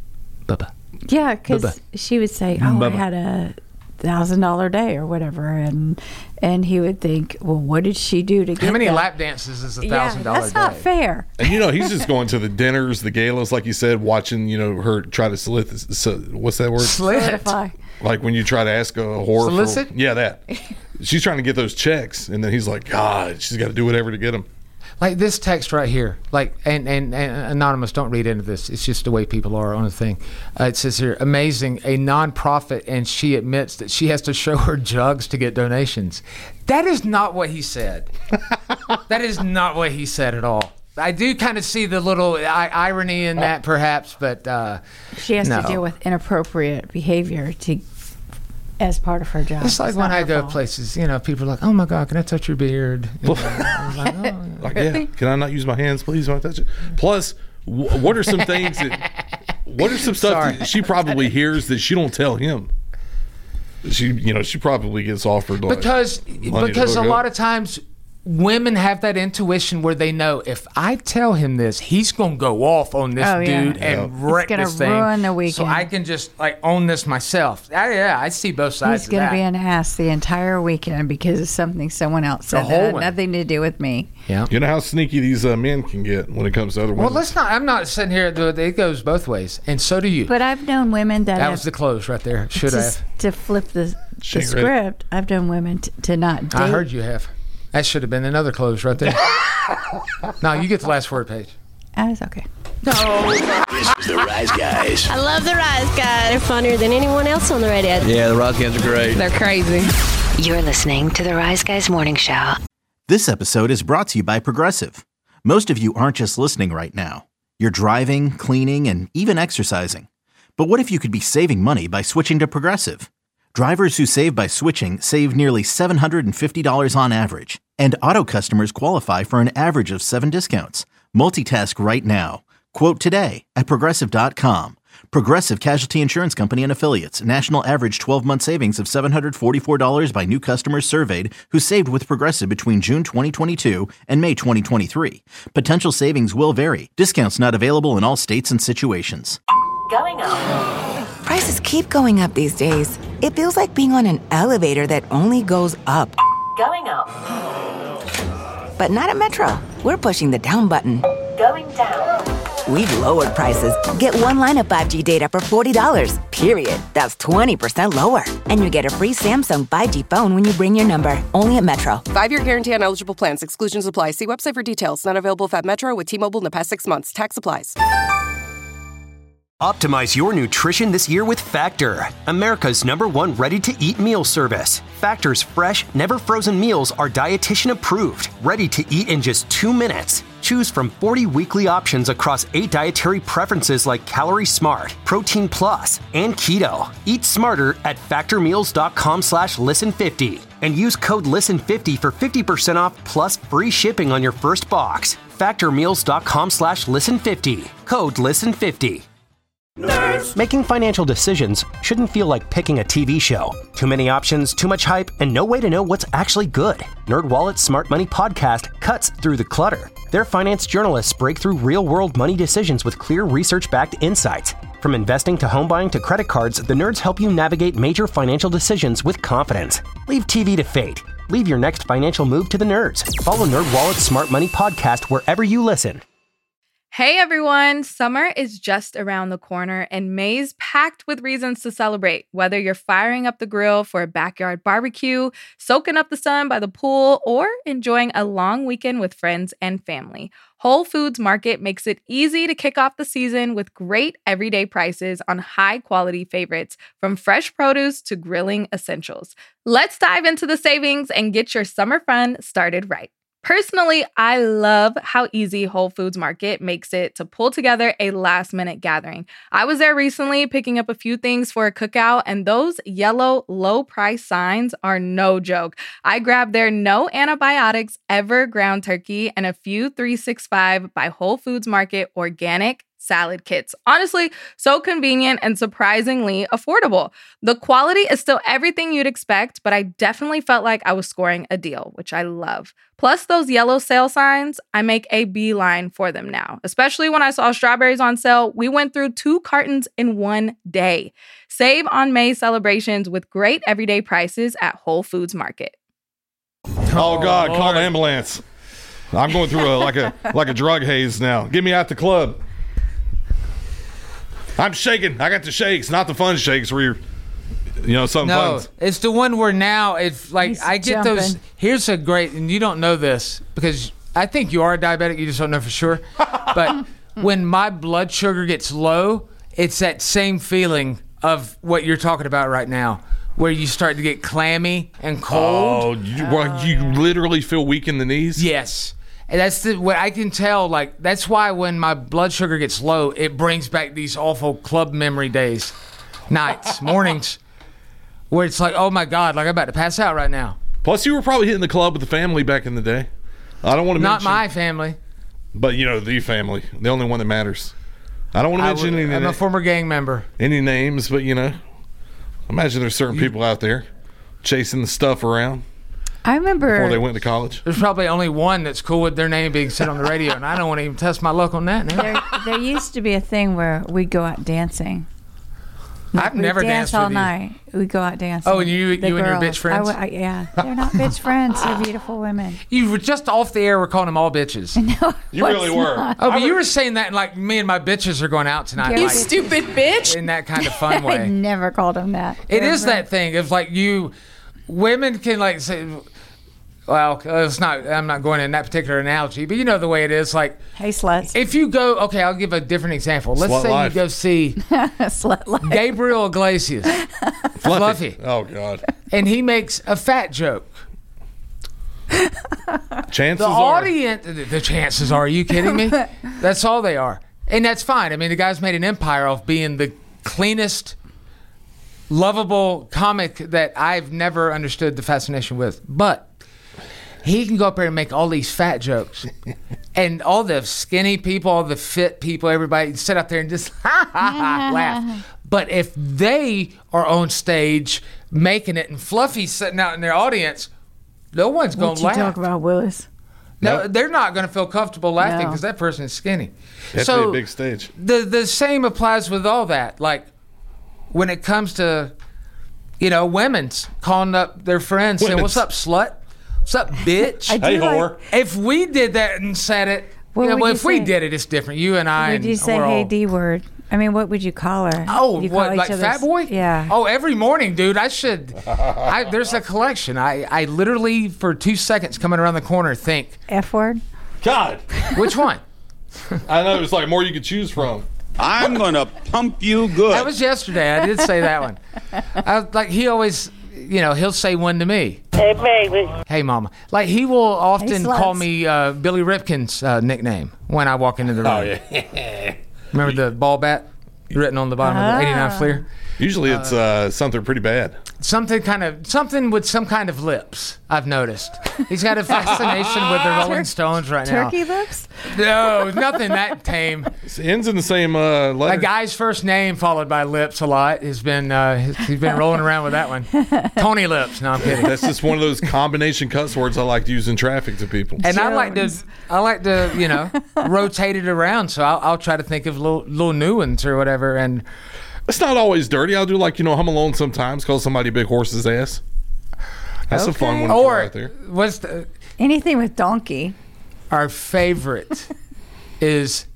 Bubba. Yeah, because Bubba. she would say, "Oh, I Bubba. had a thousand dollar day or whatever," and and he would think, "Well, what did she do to get How many that?" lap dances is a Yeah, thousand dollar that's day? not fair. And you know, he's just going to the dinners, the galas, like you said, watching, you know, her try to solicit. So, what's that word? Solidify. Like when you try to ask a whore. Solicit? For, yeah, that. She's trying to get those checks, and then he's like, God, she's got to do whatever to get them. Like this text right here, like, and, and, and anonymous, don't read into this. It's just the way people are on the thing. Uh, it says here, amazing, a nonprofit, and she admits that she has to show her jugs to get donations. That is not what he said. That is not what he said at all. I do kind of see the little I- irony in that, perhaps, but uh, She has no. to deal with inappropriate behavior to as part of her job. It's like It's when not I her go fault. places, you know, people are like, "Oh my God, can I touch your beard?" You know, I was like, oh, Like, yeah, can I not use my hands, please? When I touch it. Plus, w- what are some things that? What are some stuff Sorry. that she probably hears that she don't tell him? She, you know, she probably gets offered like because money because to a hook lot up. of times women have that intuition where they know if I tell him this, he's gonna go off on this Oh, yeah. dude and Yep. wreck It's gonna this thing. ruin the So weekend. I can just like own this myself. I, yeah, I see both sides He's of going to that. be an ass the entire weekend because of something someone else said whole that had one. nothing to do with me. yeah. You know how sneaky these uh, men can get when it comes to other Well, women. let's not. I'm not sitting here. It goes both ways, and so do you. But I've known women that, that have, was the close right there. Should to, have. to flip the, She the ain't ready. script. I've known women t- to not date. I heard you have. That should have been another close right there. No, you get the last word, Paige. Ah, it's okay. This is the Rise Guys. I love the Rise Guys. They're funnier than anyone else on the radio. Yeah, the Rise Guys are great. They're crazy. You're listening to the Rise Guys Morning Show. This episode is brought to you by Progressive. Most of you aren't just listening right now. You're driving, cleaning, and even exercising. But what if you could be saving money by switching to Progressive? Drivers who save by switching save nearly seven hundred fifty dollars on average. And auto customers qualify for an average of seven discounts. Multitask right now. Quote today at Progressive dot com. Progressive Casualty Insurance Company and Affiliates. National average twelve-month savings of seven hundred forty-four dollars by new customers surveyed who saved with Progressive between June twenty twenty-two and May twenty twenty-three. Potential savings will vary. Discounts not available in all states and situations. Going up. Prices keep going up these days. It feels like being on an elevator that only goes up. Going up. But not at Metro. We're pushing the down button. Going down. We've lowered prices. Get one line of five G data for forty dollars, period. That's twenty percent lower. And you get a free Samsung five G phone when you bring your number. Only at Metro. Five-year guarantee on eligible plans. Exclusions apply. See website for details. Not available at Metro with T-Mobile in the past six months. Tax applies. Optimize your nutrition this year with Factor, America's number one ready-to-eat meal service. Factor's fresh, never frozen meals are dietitian approved, ready to eat in just two minutes. Choose from forty weekly options across eight dietary preferences like Calorie Smart, Protein Plus, and Keto. Eat smarter at factormeals.com slash listen50 and use code listen fifty for fifty percent off plus free shipping on your first box. Factormeals.com slash listen50. Code listen fifty. Making financial decisions shouldn't feel like picking a T V show. Too many options, too much hype, and no way to know what's actually good. NerdWallet's Smart Money Podcast cuts through the clutter. Their finance journalists break through real-world money decisions with clear research-backed insights. From investing to home buying to credit cards, the nerds help you navigate major financial decisions with confidence. Leave T V to fate. Leave your next financial move to the nerds. Follow NerdWallet's Smart Money Podcast wherever you listen. Hey everyone, summer is just around the corner and May's packed with reasons to celebrate. Whether you're firing up the grill for a backyard barbecue, soaking up the sun by the pool, or enjoying a long weekend with friends and family, Whole Foods Market makes it easy to kick off the season with great everyday prices on high-quality favorites, from fresh produce to grilling essentials. Let's dive into the savings and get your summer fun started right. Personally, I love how easy Whole Foods Market makes it to pull together a last-minute gathering. I was there recently picking up a few things for a cookout, and those yellow low-price signs are no joke. I grabbed their no antibiotics ever ground turkey and a few three sixty-five by Whole Foods Market organic salad kits. Honestly, so convenient and surprisingly affordable. The quality is still everything you'd expect, but I definitely felt like I was scoring a deal, which I love. Plus those yellow sale signs, I make a beeline for them now. Especially when I saw strawberries on sale, we went through two cartons in one day. Save on May celebrations with great everyday prices at Whole Foods Market. Oh, God, call an ambulance. I'm going through a like a like a drug haze now. Get me out the club. I'm shaking. I got the shakes, not the fun shakes where you're, you know, something No, fun. it's the one where now it's like He's I get jumping. those. Here's a great, and you don't know this because I think you are a diabetic. You just don't know for sure. But when my blood sugar gets low, it's that same feeling of what you're talking about right now, where you start to get clammy and cold. Oh, you, well, you literally feel weak in the knees? Yes. And that's the what I can tell. Like that's why when my blood sugar gets low, it brings back these awful club memory days, nights, mornings, where it's like, oh my God, like I'm about to pass out right now. Plus, you were probably hitting the club with the family back in the day. I don't want to Not mention. my family. But, you know, the family. The only one that matters. I don't want to I mention would- any, I'm a former gang member. any names, but, you know, imagine there's certain people out there chasing the stuff around I remember before they went to college. There's probably only one that's cool with their name being said on the radio, and I don't want to even test my luck on that now. there, there used to be a thing where we'd go out dancing. I've We'd never dance danced all with you. night. We'd go out dancing. Oh, and you- The you and your girls. bitch friends? I w- I- yeah, they're not bitch friends. They're beautiful women. You were just off the air. We're calling them all bitches. No, You really it's were. not. Oh, but you were saying that like me and my bitches are going out tonight. You like, Stupid bitch. in that kind of fun I way. never called them that. It They're is very- that thing of like you, women can like say, well, it's not. I'm not going in that particular analogy, but you know the way it is. Like, Hey, sluts. if you go, okay, I'll give a different example. Let's Slut say life. you go see Slut life. Gabriel Iglesias, Fluffy, Oh, God. and he makes a fat joke. Chances The are. audience, the the chances are, are you kidding me? That's all they are. And that's fine. I mean, the guy's made an empire of being the cleanest, lovable comic that I've never understood the fascination with. But he can go up there and make all these fat jokes. And all the skinny people, all the fit people, everybody sit out there and just ha ha ha laugh. But if they are on stage making it and Fluffy's sitting out in their audience, no one's going What to you laugh. talk about, Willis? No, No. they're not going to feel comfortable laughing No. because that person is skinny. That's so a big stage. the the same applies with all that. Like when it comes to, you know, women's calling up their friends saying, Women's. "What's up, slut? What's up, bitch?" I do Hey, like- whore. If we did that and said it, What you know, would well, you if we say? did it, it's different. You and I. Would and you say, we're hey, all- D word? I mean, what would you call her? Oh, you call what, each like other's- Fat Boy? Yeah. Oh, every morning, dude. I should. I, there's a collection. I, I literally, for two seconds coming around the corner, think, F word? God. which one? I know. It's like more you could choose from. I'm gonna pump you good. That was yesterday. I did say that one. I, was- like he always, you know, he'll say one to me. Hey, baby. Hey, mama. Like he will often Hey, sluts. call me uh, Billy Ripken's uh, nickname when I walk into the room. Oh, yeah. Remember the ball bat written on the bottom of the eighty-nine Ah. Fleer? Usually it's uh, something pretty bad. Something kind of something with some kind of lips. I've noticed. He's got a fascination with the Rolling Stones right now. Turkey lips? No, nothing that tame. It ends in the same uh, A letter. guy's first name followed by lips a lot has been uh, he's- he's been rolling around with that one. Tony Lips. No, I'm kidding. That's just one of those combination cuss words I like to use in traffic to people. And I like to, Jones. I like to, you know, rotate it around. So I'll, I'll try to think of little, little new ones or whatever. And It's not always dirty. I'll do like, you know, Home Alone sometimes, call somebody a big horse's ass. That's a fun one to throw or out there. what's the, Anything with donkey. our favorite is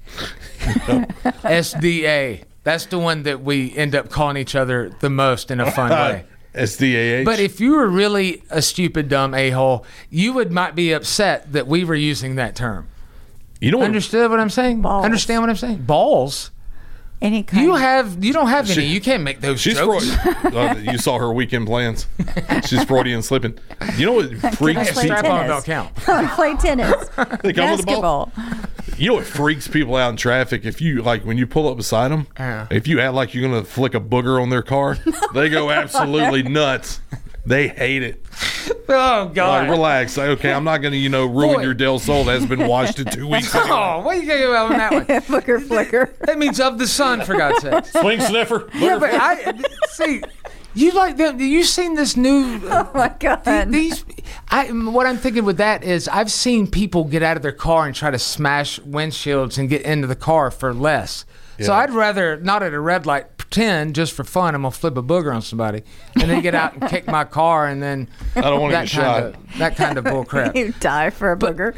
S D A. That's the one that we end up calling each other the most in a fun way. S D A H. But if you were really a stupid, dumb a-hole, you would might be upset that we were using that term. you know what? Understood what I'm saying? Balls. Understand what I'm saying? Balls. Any kind You of- have you don't have any. She- You can't make those She's jokes. Freud. uh, you saw her weekend plans. She's Freudian slipping. You know what freaks play people? Strap on tennis. don't count. Play tennis. They come with the ball. Basketball. You know what freaks people out in traffic? If you like when you pull up beside them, Yeah. if you act like you're gonna flick a booger on their car, they go absolutely nuts. They hate it. Oh God! Like, relax. Like, okay, I'm not going to, you know, ruin Boy. your Del Sol that has been washed in two weeks. Anyway. Oh, what are you going to on that one? Flicker, flicker. That means of the sun, for God's sake. Swing sniffer. Yeah, but I see. You like them? You seen this new? Uh, Oh my God! th- These, I what I'm thinking with that is I've seen people get out of their car and try to smash windshields and get into the car for less. So Yeah. I'd rather not at a red light pretend just for fun I'm gonna flip a booger on somebody and then get out and kick my car and then I don't want to that get kind shot. of that kind of bull crap. You die for a booger.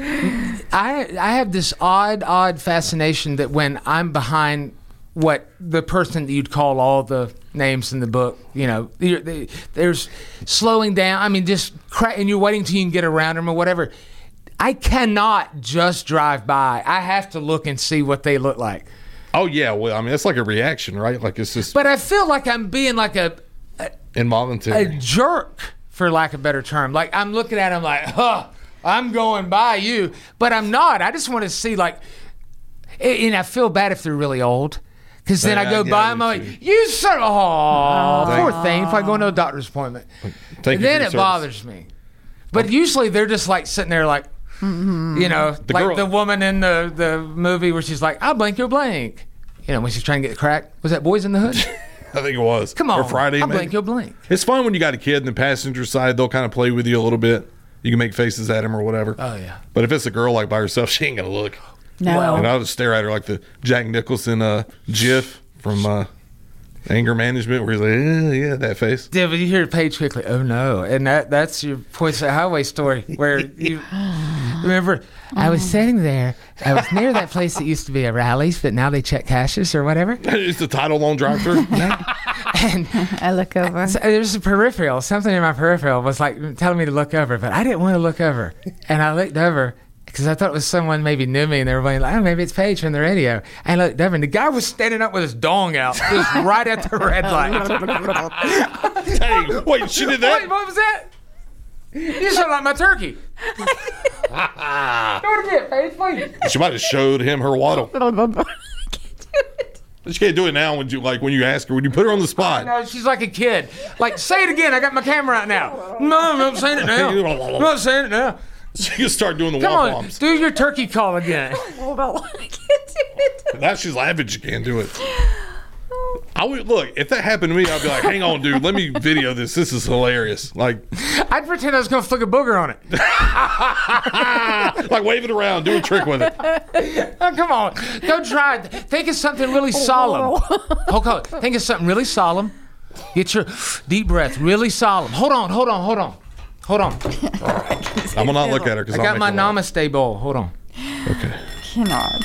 I I have this odd odd fascination that when I'm behind what the person that you'd call all the names in the book, you know, you're, they, there's slowing down. I mean, just cra- and you're waiting till you can get around them or whatever. I cannot just drive by. I have to look and see what they look like. Oh, yeah. Well, I mean, it's like a reaction, right? Like, it's just But I feel like I'm being like a a, involuntary. a jerk, for lack of a better term. Like I'm looking at them like, huh, I'm going by you, but I'm not. I just want to see like, and I feel bad if they're really old. Because then Yeah, I go yeah, by I them, do I'm too. like, you son of a oh, Thank- poor thing. If I go into a doctor's appointment, Thank and you for then your it service. bothers me. But usually they're just like sitting there, like, you know, The like girl- the woman in the, the movie where she's like, I'll blink, you'll blink. You know, when she's trying to get crack. Was that Boys in the Hood? I think it was. Come on, Or Friday, I'll maybe. blink, you'll blink. It's fun when you got a kid in the passenger side. They'll kind of play with you a little bit. You can make faces at him or whatever. Oh, yeah. But if it's a girl like by herself, she ain't going to look. No. And I'll just stare at her like the Jack Nicholson uh, gif from uh, Anger Management where he's like, eh, yeah, that face. Yeah, but you hear Paige quickly, oh no. And that that's your Points at Highway story where you remember, I was sitting there, I was near that place that used to be a Rally's, but now they check cashes or whatever. It's the title loan drive through. And I look over. so there's a peripheral, something in my peripheral was like telling me to look over, but I didn't want to look over. And I looked over because I thought it was someone maybe knew me and they were like, oh, maybe it's Paige from the radio. And I looked over and the guy was standing up with his dong out, just right at the red light. Hey, wait, she did that? Wait, what was that? You sound like my turkey. Do it again, Paige, please. She might have showed him her waddle. But she can't do it now when you like when you ask her, when you put her on the spot. No, she's like a kid. Like, say it again. I got my camera out now. No, I'm not saying it now. I'm not saying it now. She can start doing the Come wall on, bombs. do your turkey call again. Now she's laughing. She can't do it. I would look if that happened to me. I'd be like, "Hang on, dude. Let me video this. This is hilarious." Like, I'd pretend I was going to flick a booger on it. like wave it around, do a trick with it. Oh, come on. Go try it. Think of something really solemn. Hold on. Think of something really solemn. Get your deep breath. Really solemn. Hold on, hold on, hold on. Hold on. I'm gonna not look at her because I got my namaste bowl. Hold on. Okay. Cannot.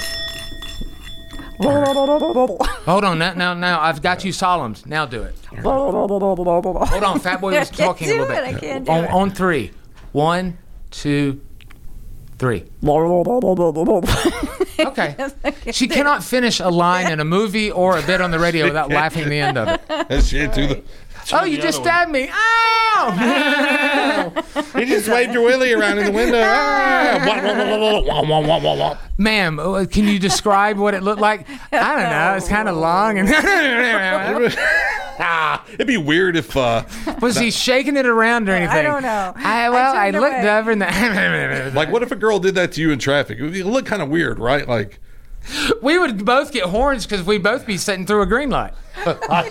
Hold on. Now, now, now. I've got you solemns. Now do it. Hold on. Fat Boy was I can't talking a do little it, bit. I can't do on, it. on three. One, two, three. Okay. She cannot finish a line in a movie or a bit on the radio without laughing the end of it. That's shit too. The, Oh, you just stabbed me. Ow! you just waved your willy around in the window. Ah. Ma'am, uh, can you describe what it looked like? I don't know. It's kind of long. And Ah, it'd be weird if uh, was he shaking it around or anything? I don't know. I, well, I, I turned looked away. over and the like, what if a girl did that to you in traffic? It would look kind of weird, right? Like, we would both get horns because we'd both be sitting through a green light. like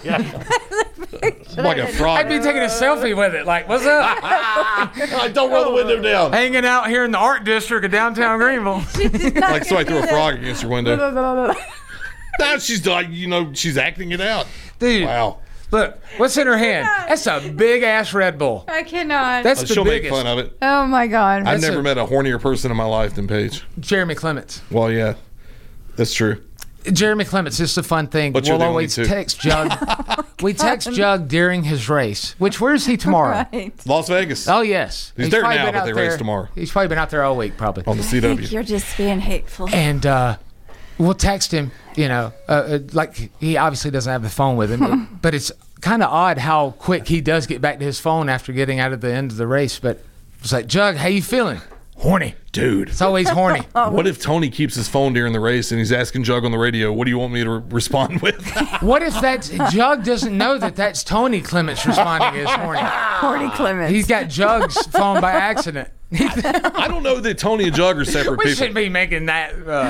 a frog. I'd be taking a selfie with it. Like, what's up? Like, don't roll the window down. Hanging out here in the art district of downtown Greenville. Like somebody threw a frog against your window. Now she's like, you know, she's acting it out. Dude, Wow. look, what's in her hand? That's a big ass Red Bull. I cannot. That's Uh, the she'll biggest. make fun of it. Oh my God. I've That's never a- met a hornier person in my life than Paige. Jeremy Clements. Well, yeah, that's true. Jeremy Clements, this is a fun thing. But you're We'll the only always two. text Jug. We text Jug during his race. Which, where's he tomorrow? Right. Las Vegas. Oh, yes. He's there probably now, been but out they race there- tomorrow. He's probably been out there all week, probably. On the C W. You're just being hateful. And uh, we'll text him, you know, uh, uh, like he obviously doesn't have the phone with him, but it's kind of odd how quick he does get back to his phone after getting out of the end of the race. But it's like, Jug, how you feeling? Horny. Dude. It's always horny. What if Tony keeps his phone during the race and he's asking Jug on the radio, what do you want me to re- respond with? What if that Jug doesn't know that that's Tony Clements responding as horny? Horny Clements. He's got Jug's phone by accident. I don't know that Tony and Jug are separate we people. shouldn't be making that.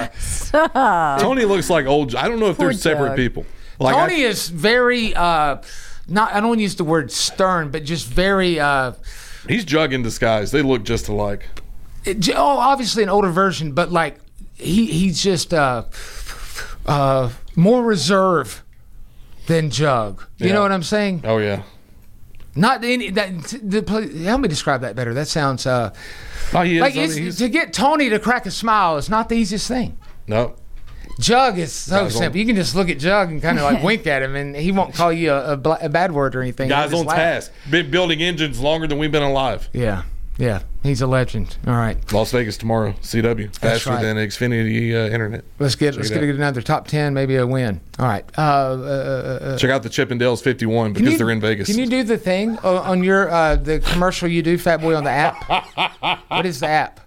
Uh, Tony looks like old. I don't know if Poor they're separate Jug. people. Like Tony I, is very, uh, not. I don't want to use the word stern, but just very. Uh, he's Jug in disguise. They look just alike. It, oh, obviously an older version, but like he he's just uh, uh, more reserved than Jug. You Yeah. know what I'm saying? Oh yeah. Not any that. The, the, help me describe that better. That sounds uh, oh, he is. like I mean, it's, he's- to get Tony to crack a smile is not the easiest thing. No. Jug is so Guys on- simple. You can just look at Jug and kind of like wink at him, and he won't call you a, a, bla- a bad word or anything. He'll Guys just on laugh. task. Been building engines longer than we've been alive. Yeah, yeah, he's a legend. All right, Las Vegas tomorrow. C W faster right. than Xfinity uh, internet. let's get Check let's it get out. another top ten, maybe a win. All right. Uh, uh, uh, Check out the Chippendales fifty-one can because you- they're in Vegas. Can you do the thing on on your uh, the commercial you do, Fat Boy, on the app? What is the app?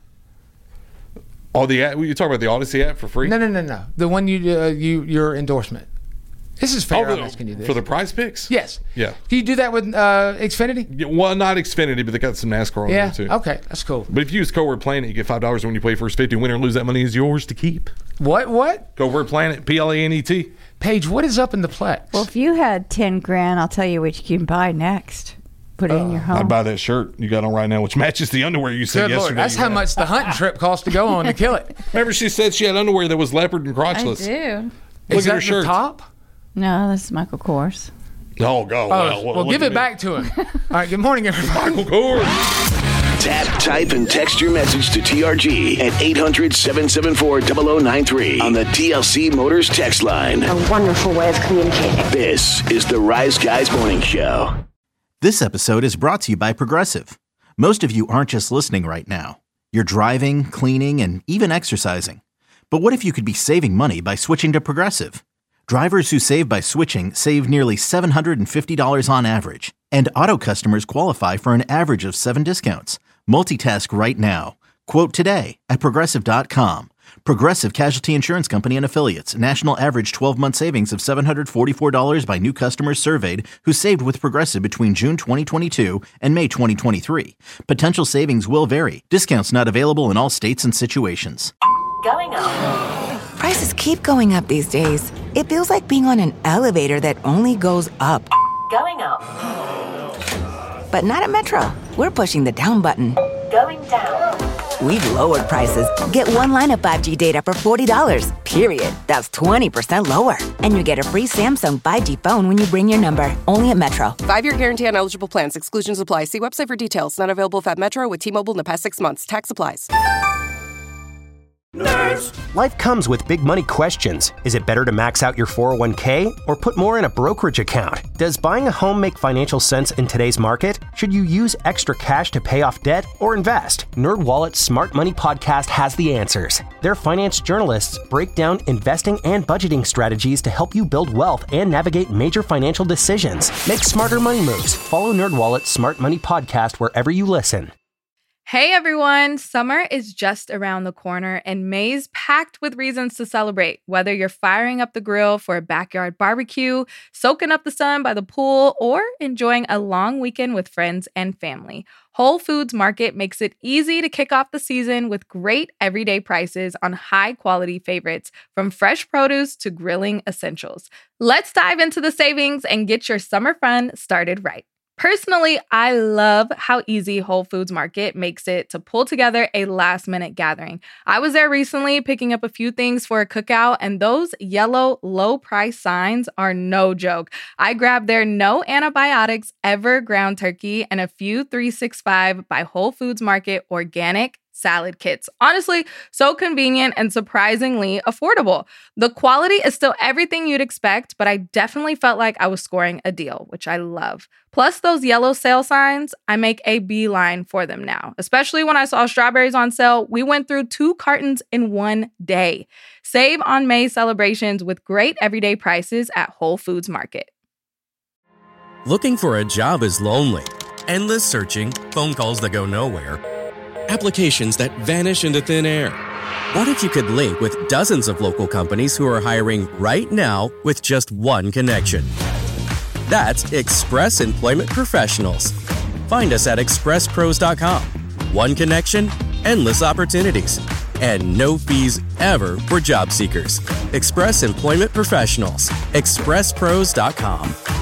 Oh, the app, you talk about the Odyssey app for free? No, no, no, no. The one you uh, you your endorsement. This is fair. Oh, I'm the- asking you this. for the prize picks? Yes. Yeah. Can you do that with uh, Xfinity? Yeah, well, not Xfinity, but they got some NASCAR on Yeah. there too. Okay, that's cool. But if you use Code Word Planet, you get five dollars when you play first fifty. Winner lose that money is yours to keep. What? What? Code Word Planet, P L A N E T. Paige, what is up in the Plex? Well, if you had ten grand, I'll tell you what you can buy next. Put it in your home. I'd buy that shirt you got on right now, which matches the underwear you said Good yesterday. Lord, that's you how had. much the hunting trip cost to go on to kill it. Remember, she said she had underwear that was leopard and crotchless. I do. Look Is at that her shirt. the top? No, that's Michael Kors. Oh, go. Oh, well, well, look give at it me. back to him. All right, good morning, everybody. Michael Kors. Tap, type, and text your message to T R G at eight hundred, seven seven four, zero zero nine three on the D L C Motors text line. A wonderful way of communicating. This is the Rise Guys Morning Show. This episode is brought to you by Progressive. Most of you aren't just listening right now. You're driving, cleaning, and even exercising. But what if you could be saving money by switching to Progressive? Drivers who save by switching save nearly seven hundred fifty dollars on average. And auto customers qualify for an average of seven discounts. Multitask right now. Quote today at Progressive dot com. Progressive Casualty Insurance Company and Affiliates. National average twelve-month savings of seven hundred forty-four dollars by new customers surveyed who saved with Progressive between June twenty twenty-two and May twenty twenty-three. Potential savings will vary. Discounts not available in all states and situations. Going up. Prices keep going up these days. It feels like being on an elevator that only goes up. Going up. But not at Metro. We're pushing the down button. Going down. We've lowered prices. Get one line of five G data for forty dollars, period. That's twenty percent lower. And you get a free Samsung five G phone when you bring your number. Only at Metro. Five-year guarantee on eligible plans. Exclusions apply. See website for details. Not available at Metro with T-Mobile in the past six months. Tax applies. Life comes with big money questions. Is it better to max out your four oh one k or put more in a brokerage account? Does buying a home make financial sense in today's market? Should you use extra cash to pay off debt or invest? NerdWallet's Smart Money Podcast has the answers. Their finance journalists break down investing and budgeting strategies to help you build wealth and navigate major financial decisions. Make smarter money moves. Follow NerdWallet's Smart Money Podcast wherever you listen. Hey everyone, summer is just around the corner and May's packed with reasons to celebrate. Whether you're firing up the grill for a backyard barbecue, soaking up the sun by the pool, or enjoying a long weekend with friends and family, Whole Foods Market makes it easy to kick off the season with great everyday prices on high-quality favorites, from fresh produce to grilling essentials. Let's dive into the savings and get your summer fun started right. Personally, I love how easy Whole Foods Market makes it to pull together a last-minute gathering. I was there recently picking up a few things for a cookout, and those yellow low-price signs are no joke. I grabbed their no antibiotics ever ground turkey and a few three sixty-five by Whole Foods Market organic salad kits. Honestly, so convenient and surprisingly affordable. The quality is still everything you'd expect, but I definitely felt like I was scoring a deal, which I love. Plus those yellow sale signs, I make a beeline for them now. Especially when I saw strawberries on sale, we went through two cartons in one day. Save on May celebrations with great everyday prices at Whole Foods Market. Looking for a job is lonely. Endless searching, phone calls that go nowhere. applications that vanish into thin air? What if you could link with dozens of local companies who are hiring right now with just one connection? That's Express Employment Professionals. Find us at express pros dot com. One connection, endless opportunities, and no fees ever for job seekers. Express Employment Professionals. express pros dot com.